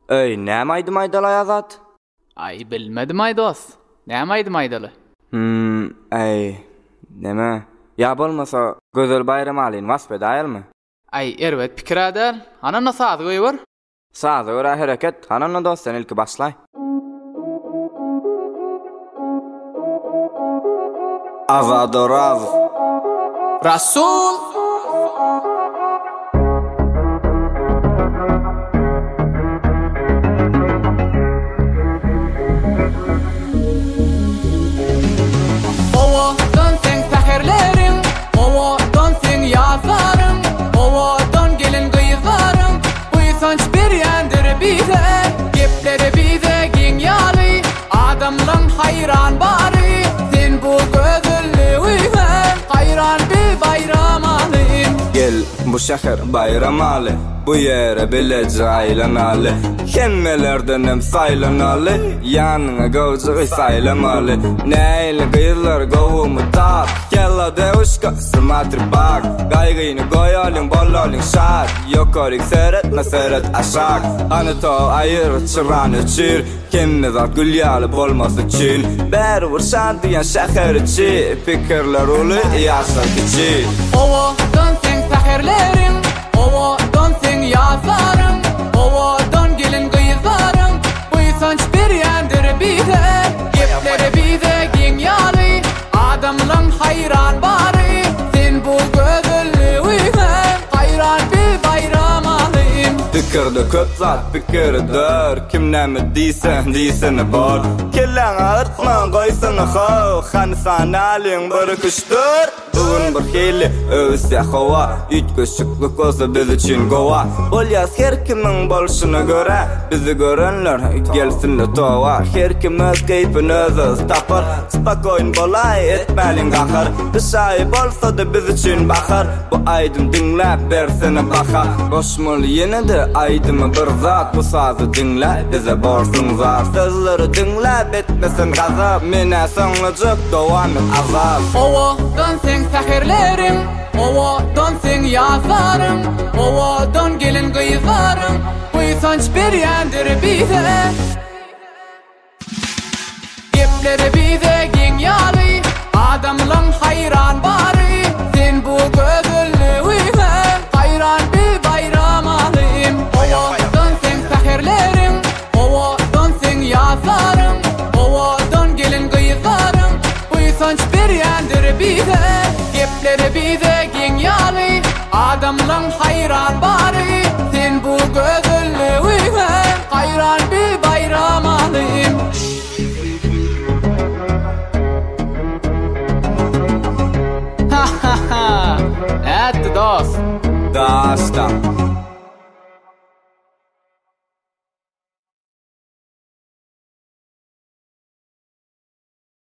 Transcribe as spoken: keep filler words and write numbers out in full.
Öy, näme aýdym Azat? Ay bilmedim ay dost. Näme aýdym aýdaly? Hmm, ay, näme? Ya bolmasa Gözel Bayram alyn wasp edäýärmi? Ay erwet pikir adal. Anana saat goýber. Saat öra hereket, anana dostan ilki başlay. Azad Raz Rasul adamlan hayran bari sen bu gözüllü uygan hayran bir bayram alayım gel bu şehir bayram alı bu yere bilece aylanalı hemmelerden hem saylanalı yanına gavcığı saylamalı neyle gıyırlar govumu tap gella devuşka sımatır bak gaygıyını goyalın bollalın şart yokorik seyretme seyret aşak anı to ayır çıranı çir kemme zat gülyalı bolması için ber vursan diyen şehir içi fikirler ulu yaşak içi ova dön sen seherlerin ova dön sen yazarın ova dön gelin gıyızarın bu sanç bir yandır bize gepleri bize genyalı adamlan hayran bari sen bu gözüllü uygan hayran bir bayram alayım fikirde köp zat fikir dör kimnemi diysen diysen bor kellen artma koysan ho hansan alın bir kıştır bugün bir hili öwse hava üç köşüklük olsa biz için gova olyas her kimin bolşuna göre bizi görenler gelsinler tova her kim öz keyfini öz tapar spakoyn bolay etmelin gahar dışay bolsa da biz için bakar bu aydın dinle bersene baka boşmul yine de aydın bir zat bu sazı dinle bize borsun zat sözleri dinle betmesin gazap mine sonlacık devam et azap ova dön sen seherlerin ova dön sen yazarın ova dön gelin gıyızarın bu sanç bir yandır bize gepleri bize genyalı adamlan hayran bari sen bu gözüllü uygan hayran bir bayram alayım ova dön sen seherlerin ova dön sen yazarın ova dön gelin gıyızarın bu sanç bir yandır bize gepleri bize genyalı adamlan hayran bari sen bu gözüllü uygan hayran bir bayram alayım ha ha ha et dost Dasta